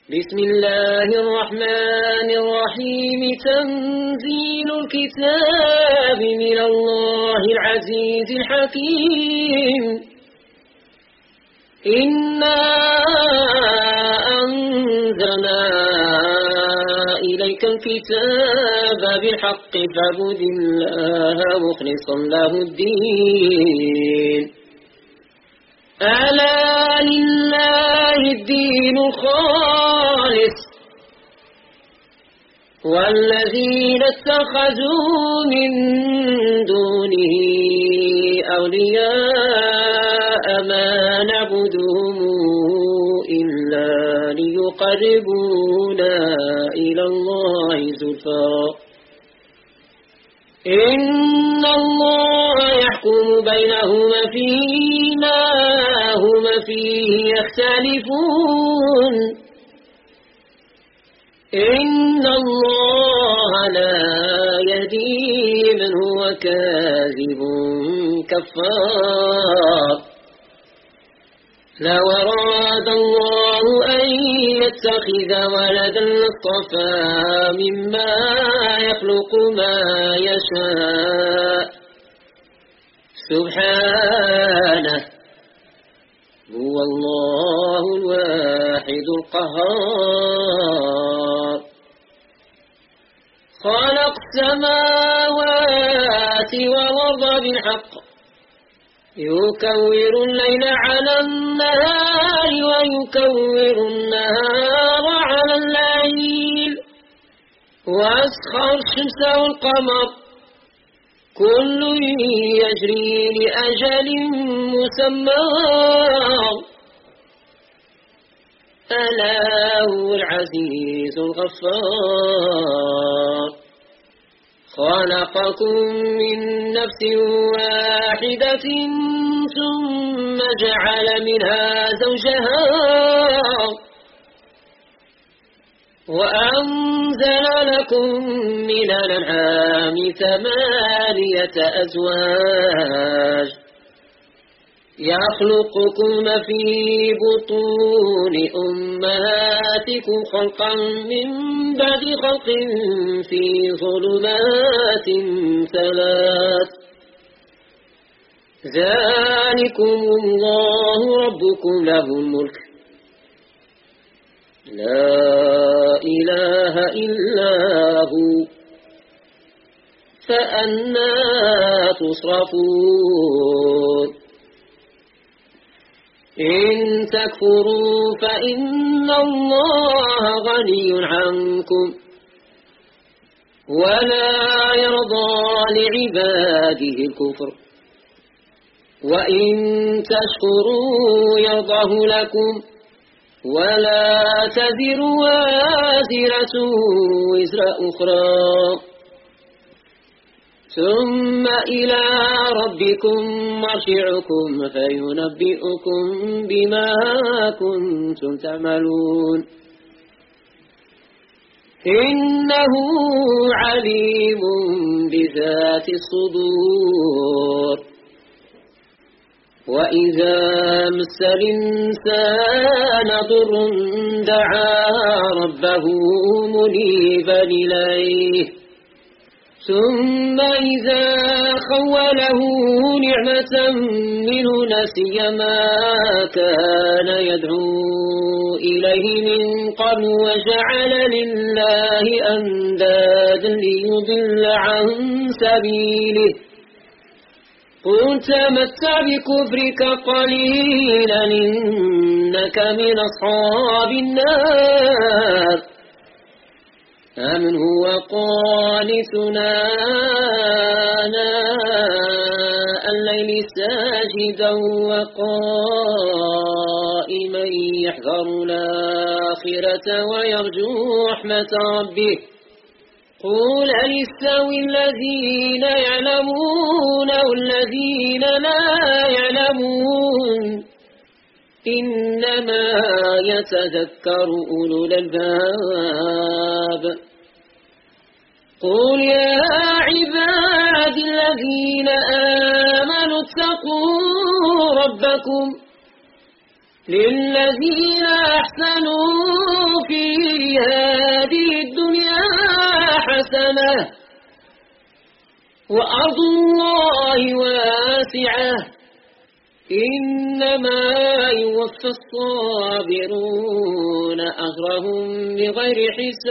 بسم الله الرحمن الرحيم. تنزيل الكتاب من الله العزيز الحكيم. إنا أنزلنا إليك الكتاب بالحق فاعبد الله مخلصا له الدين. ألا لله الدين الخالص والذين اتخذوا من دونه أولياء ما نعبدهم إلا ليقربونا إلى الله زلفى إن الله يحكم بينهما فيما هما فيه يختلفون. إن الله لا يهدي من هو كاذب كفار. لو أراد الله أن يتخذ ولدا لاصطفى مما يخلق ما يشاء سبحانه هو الله الواحد القهار. خلق السماوات والأرض بالحق يكور الليل على النهار ويكور النهار على الليل وأسخر الشمس والقمر كل يجري لأجل مسمى ألا هو العزيز الغفار. خلقكم من نفس واحدة ثم جعل منها زوجها وأنزل لكم من الأنعام 8 أزواج يخلقكم في بطون أمهاتكم خلقا من بعد خلق في ظلمات 3 ذلكم الله ربكم له الملك لا إله إلا هو فأنى تصرفون. إن تكفروا فإن الله غني عنكم ولا يرضى لعباده الكفر وإن تشكروا يرضه لكم ولا تزر وازرة وزر أخرى ثم إلى ربكم مرجعكم فينبئكم بما كنتم تعملون. إنه عليم بذات الصدور. وإذا مس الإنسان ضر دعا ربه منيبا إليه ثم إذا خوله نعمة منه نسي ما كان يدعو إليه من قبل وجعل لله أندادا ليضل عن سبيله. قل تمتع بكفرك قليلا إنك من أصحاب النار. أمن هو قانتنا آناء الليل ساجدا وقائما يحذر الآخرة ويرجو رحمة ربه. قل هل يستوي الذين يعلمون والذين لا يعلمون إنما يتذكر أولو الألباب. قل يا عباد الذين آمنوا اتقوا ربكم للذين أحسنوا في وأرض الله واسعة إنما يوفى الصابرون أجرهم بغير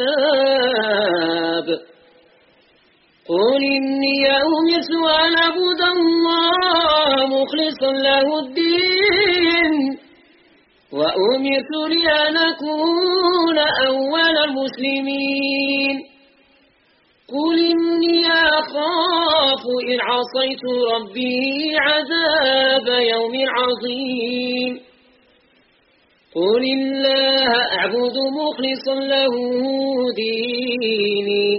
حساب قل إني أمرت أن أعبد الله مخلصا له الدين وأمرت لأن أكون أول المسلمين قل إني أخاف إن عصيت ربي عذاب يوم عظيم قل الله أعبد مخلصا له ديني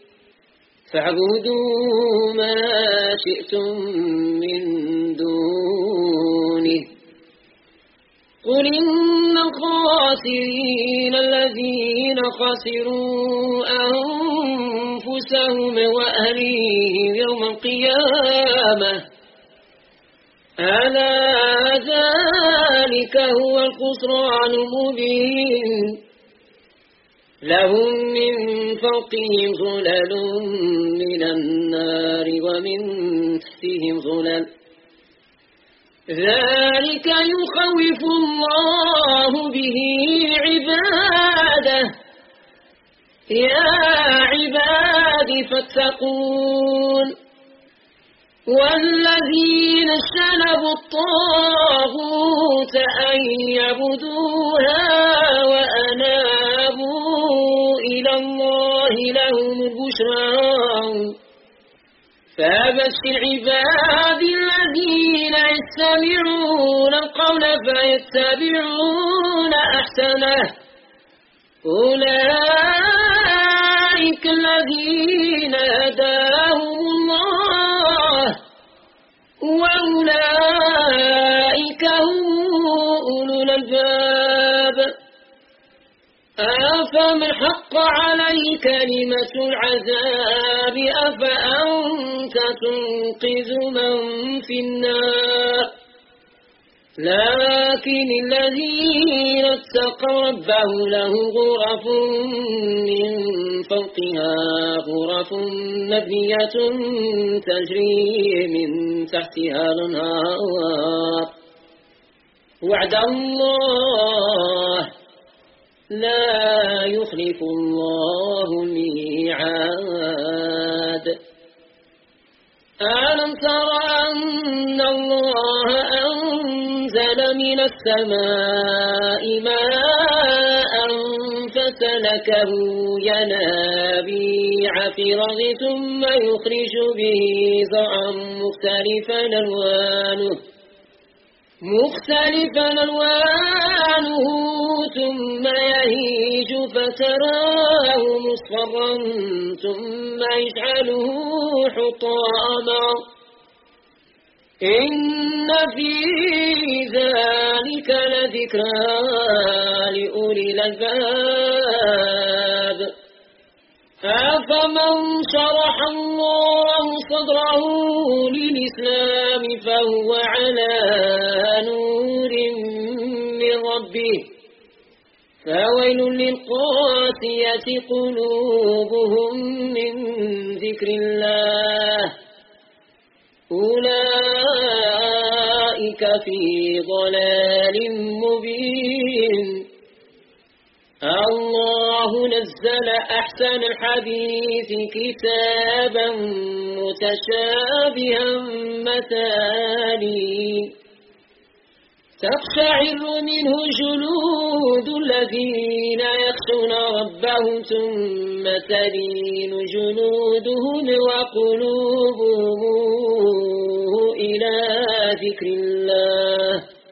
فاعبدوا ما شئتم من دونه قل إن الخاسرين الذين خسروا أنفسهم وأهليهم يوم القيامة ألا ذلك هو الخسران المبين لهم من فوقهم ظلل من النار ومن تحتهم ظلل ذلك يخوف الله به عباده يا عباد فاتقون والذين اجتنبوا الطاغوت أن يعبدوها وأنابوا إلى الله لهم البشرى فبشر عباد الذين يستمعون القول فيتبعون أحسنه أولئك الذين هداهم الله وأولئك هم أولو الألباب أفمن حق عليه كلمة العذاب أفأنت تنقذ من في النار لكن الذين اتقوا ربه له غرف من فوقها غرف مبنية تجري من تحتها الأنهار وعد الله لا يخلف الله الميعاد ألم تر أن الله أنزل من السماء ماء فسلكه ينابيع في الأرض ثم يخرج به زرعا مختلفا ألوانه ثم يهيج فتراه مصفرا ثم يجعله حطاما إن في ذلك لذكرى لأولي الألباب أفمن شرح الله صدره للإسلام فهو على نور من ربه فويل للقاسية قلوبهم من ذكر الله أولئك في ضلال مبين الله نزل أحسن الحديث كتابا متشابها مثاني تقشعر منه جلود الذين يخشون ربهم ثم تلين جلودهم وقلوبهم إلى ذكر الله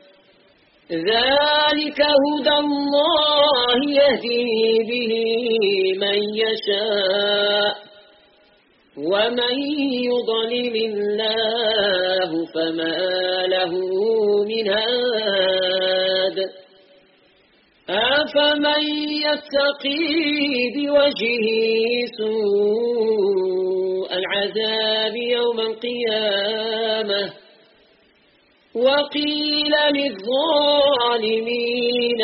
ذلك هدى الله يهدي به من يشاء ومن يضلل الله فما له من هاد أفمن يتقي بوجهه سوء العذاب يوم القيامة وقيل للظالمين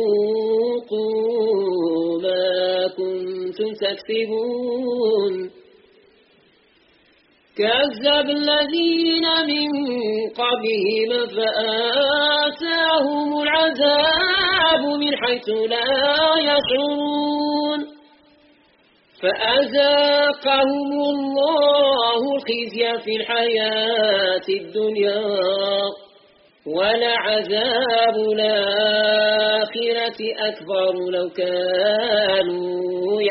ذوقوا ما كنتم تكسبون كذب الذين من قبلهم فآتاهم العذاب من حيث لا يشعرون فأذاقهم الله الخزي في الحياة الدنيا ولعذاب الآخرة أكبر لو كانوا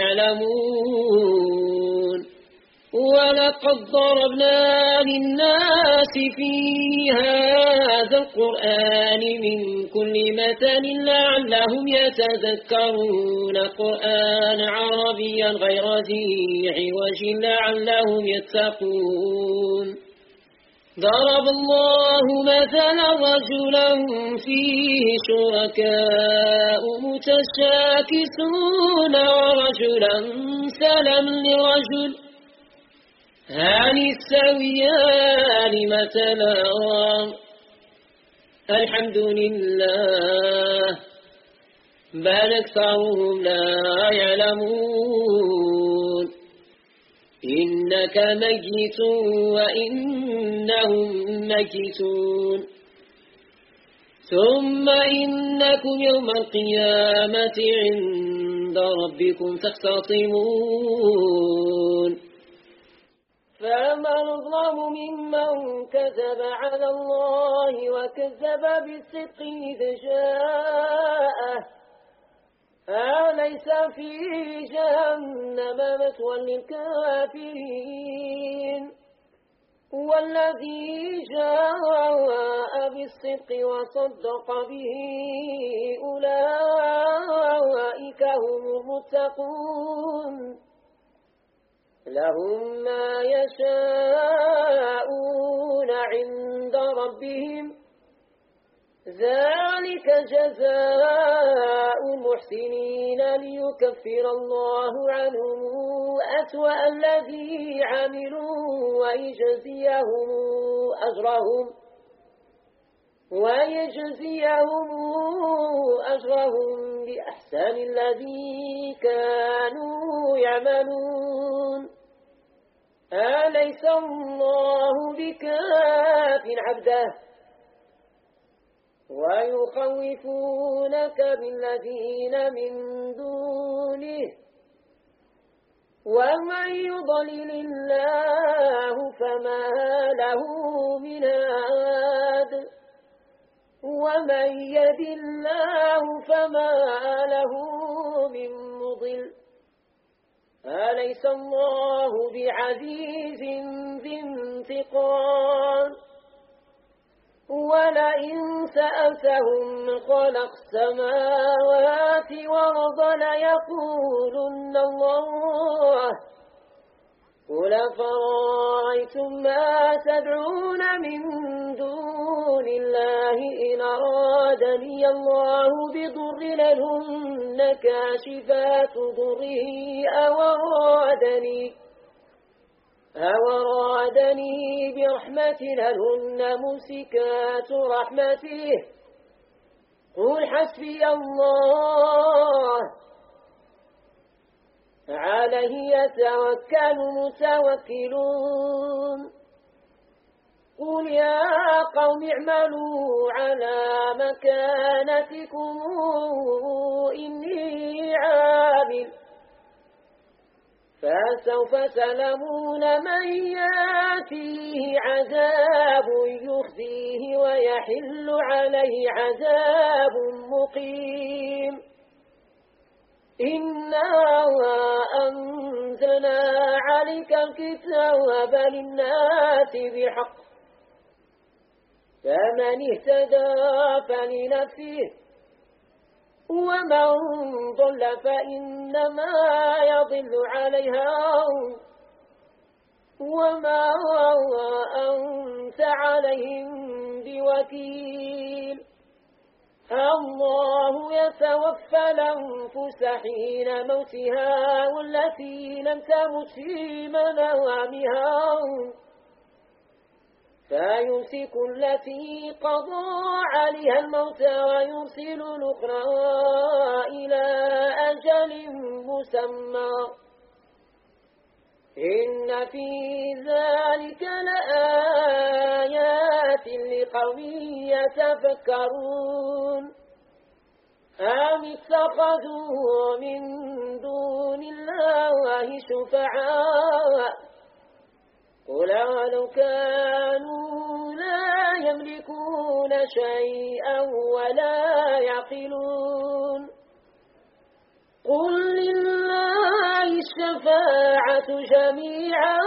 يعلمون ولقد ضربنا للناس في هذا القرآن من كل مثل لعلهم يتذكرون قرآن عربيا غير ذي عوج لعلهم يتقون ضرب الله مثلا رجلا فيه شركاء متشاكسون ورجلا سلما لرجل هل يستويان مثلا الحمد لله بل أكثرهم لا يعلمون إنك ميت وإنهم ميتون ثم إنكم يوم القيامة عند ربكم تختصمون فمن أظلم ممن كذب على الله وكذب بالصدق إذ جاءه أليس في جهنم مثوى للكافرين والذي جاء بالصدق وصدق به أولئك هم المتقون لهم ما يشاءون عند ربهم ذلك جزاء المحسنين ليكفر الله عنهم أسوأ الذي عملوا ويجزيهم أجرهم بأحسن الذي كانوا يعملون أليس الله بكاف عبده ويخوفونك بالذين من دونه ومن يضلل الله فما له من هاد ومن يهد الله فما له من مضل أليس الله بعزيز ذي انتقام ولئن سألتهم خلق السماوات والأرض ليقولن الله قل فرأيتم ما تدعون من دون الله إن أرادني الله بضر لهن كاشفات ضره أو أرادني برحمة لهن ممسكات رحمته قل حسبي الله عليه يتوكل المتوكلون قل يا قوم اعملوا على مكانتكم إني عامل فسوف تعلمون من ياتيه عذاب يخزيه ويحل عليه عذاب مقيم إنا أنزلنا عليك الكتاب للناس بحق فمن اهتدى فلنفسه ومن ضل فإنما يضل عليها وما أنت عليهم بوكيل الله يتوفى الأنفس حين موتها والتي لم تمت في منامها فيمسك التي قضى عليها الموت ويرسل الأخرى إلى أجل مسمى إن في ذلك لآيات لقوم يتفكرون أم اتخذوا من دون الله شفعاء قل لو كانوا لا يملكون شيئا ولا يعقلون قل لله الشفاعة جميعا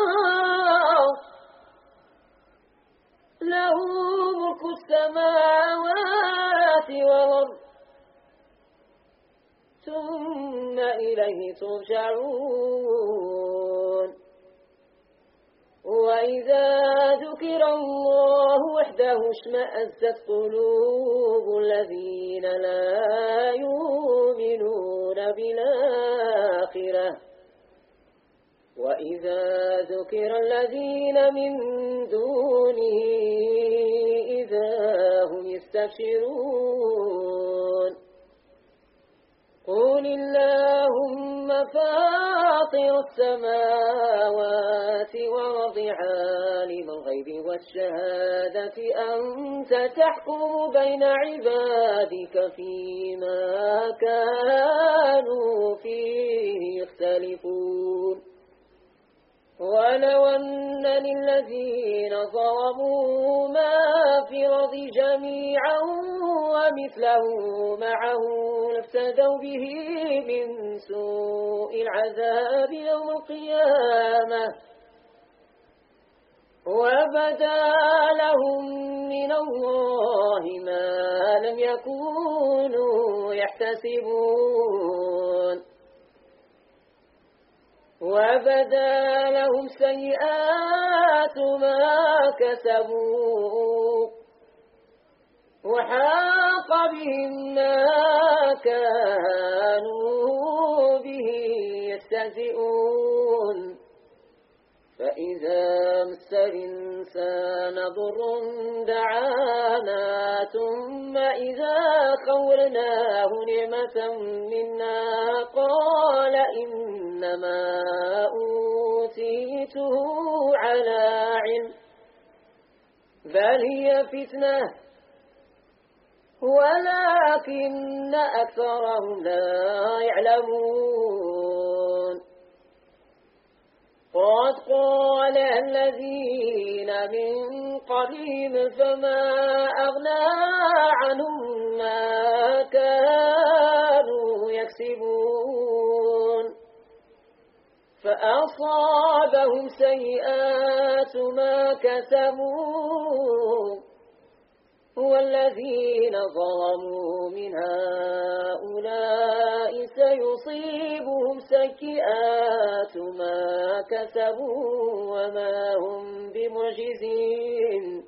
له ملك السماوات والأرض ثم إليه ترجعون وإذا ذكر الله وحده اشمأزت قلوب الذين لا يؤمنون بالآخرة وإذا ذكر الذين من دونه إذا هم يستبشرون قل اللهم فاطر السماوات والأرض عالم الغيب والشهادة أنت تحكم بين عبادك فيما كانوا فيه يختلفون ولو أن للذين ظلموا ما في الأرض جميعا ومثله معه لافتدوا به من سوء العذاب يوم القيامة وبدا لهم من الله ما لم يكونوا يحتسبون وبدا لهم سيئات ما كسبوا وحاق بهم ما كانوا به يستهزئون فإذا مس الإنسان ضر دعانا ثم إذا خولناه نعمة منا قال إنما أوتيته على علم بل هي فتنة ولكن أكثرهم لا يعلمون قد قال الذين من قبلهم فما أغنى عنهم ما كانوا يكسبون فأصابهم سيئات ما كسبوا والذين ظلموا من هؤلاء سيصيبهم سيئات ما كسبوا وما هم بمعجزين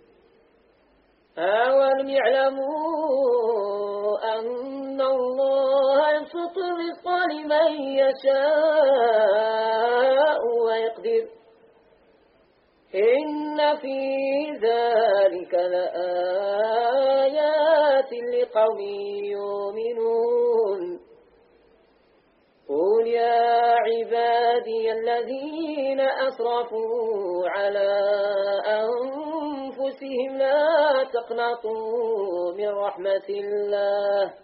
أولم يعلموا أن الله يبسط الرزق لمن يشاء ويقدر إن في ذلك لآيات لقوم يؤمنون قل يا عبادي الذين أسرفوا على أنفسهم لا تقنطوا من رحمة الله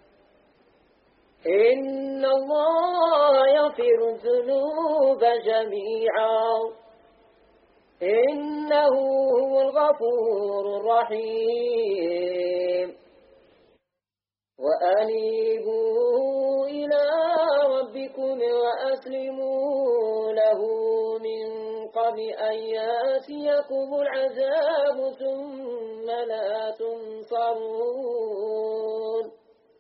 إن الله يغفر الذنوب جميعا إنه هو الغفور الرحيم وأنيبوا إلى ربكم وأسلموا له من قبل أن يأتيكم العذاب ثم لا تنصرون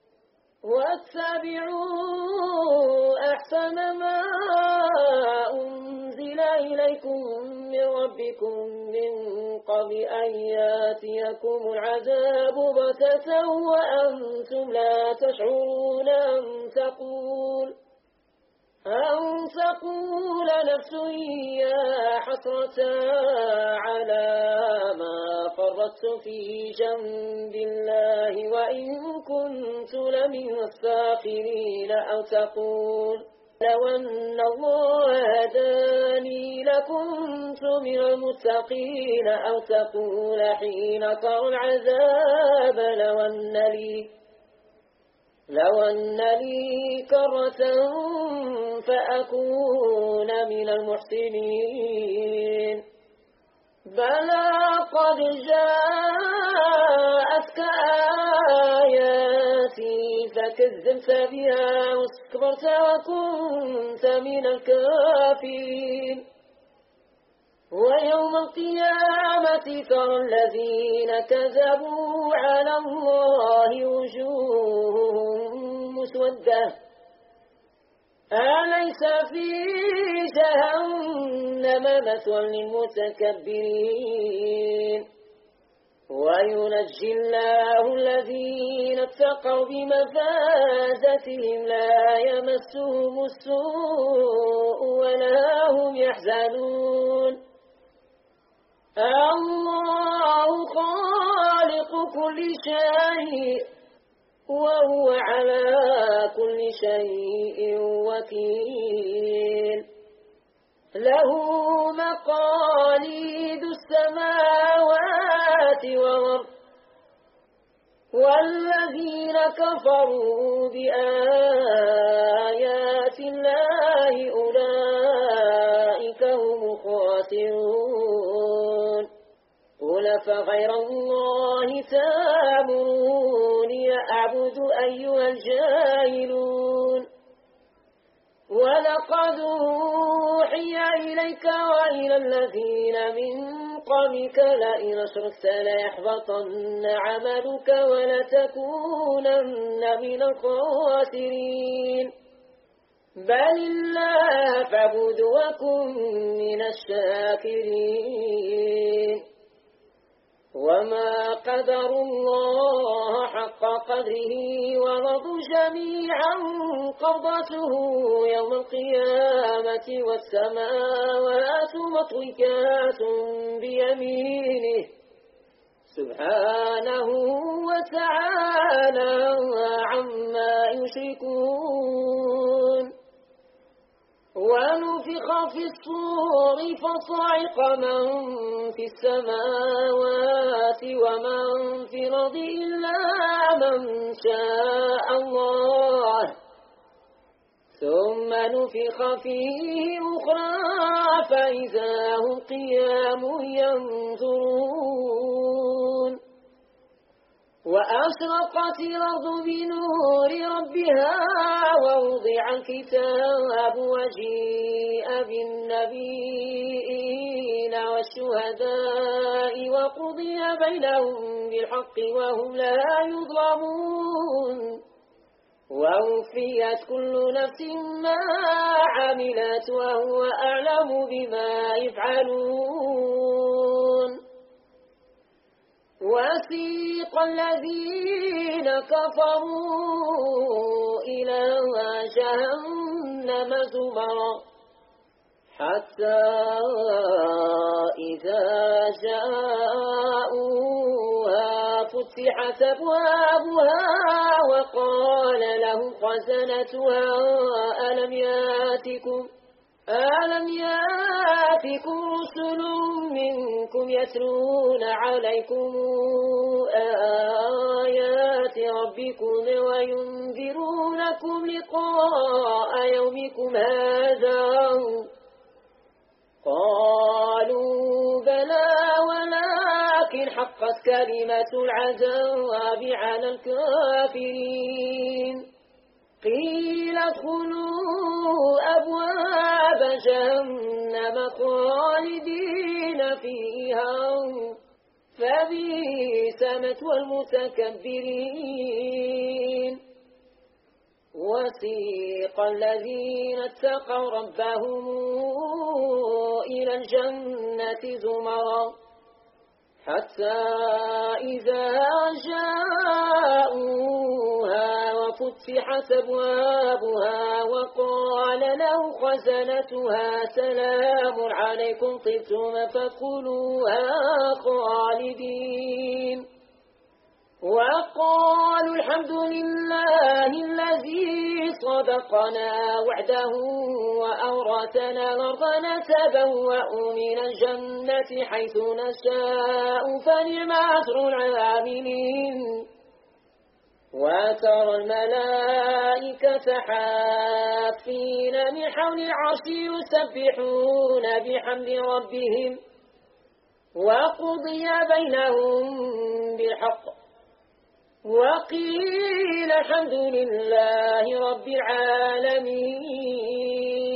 واتبعوا أحسن ما أنزل إليكم من ربكم من قبل أن يأتيكم العذاب بغتة وأنتم لا تشعرون أن تقول نفس يا حسرة على ما فرطت في جنب الله وإن كنت لمن الساخرين لو أن الله هداني لكنت من المتقين أو تقول حين ترى العذاب لو أن لي كرة فأكون من المحسنين بلى قد جاءتك آياتي فكذبت بها واستكبرت وكنت من الكافرين ويوم القيامة ترى الذين كذبوا على الله وجوههم مسودة أليس في جهنم مثوى للمتكبرين وينجي الله الذين اتقوا بمفازتهم لا يمسهم السوء ولا هم يحزنون الله خالق كل شيء وهو على كل شيء وكيل له مقاليد السماوات والأرض والذين كفروا بآيات الله أولئك هم الخاسرون قل فغير الله تأمروني أعبد أيها الجاهلون ولقد أوحي إليك وإلى الذين من قبلك لئن أشركت ليحبطن عملك ولتكونن من الخاسرين بل الله فاعبد وكن من الشاكرين وما قدروا الله حق قدره ورضوا جميعا قبضته يوم القيامة والسماوات مطويات بيمينه سبحانه وتعالى عما يشركون ونفخ في الصور فصعق من في السماوات ومن في الأرض إلا من شاء الله ثم نفخ فيه أخرى فإذا هم قيام ينظرون وأشرقت الأرض بنور ربها ووضع الكتاب وجيء بالنبيين والشهداء وقضي بينهم بالحق وهم لا يظلمون ووفيت كل نفس ما عملت وهو أعلم بما يفعلون وسيق الذين كفروا إلى جهنم زمرا حتى إذا جاءوها فتحت أبوابها وقال لهم خزنتها ألم ياتكم رسل منكم يتلون عليكم آيات ربكم وينذرونكم لقاء يومكم هذا قالوا بلى ولكن حقت كلمة العذاب على الكافرين قيل ادخلوا أبواب جهنم خالدين فيها فبئس مثوى المتكبرين وسيق الذين اتقوا ربهم إلى الجنة زمرا حتى إذا جاءوها وفتحت أبوابها وقال له خزنتها سلام عليكم طبتم فادخلوها خالدين وقالوا الحمد لله الذي صدقنا وعده وأورثنا الأرض نتبوأ من الجنة حيث نشاء فنعم أجر العاملين وترى الملائكة حافين من حول العرش يسبحون بحمد ربهم وقضي بينهم بالحق وقيل الحمد لله رب العالمين.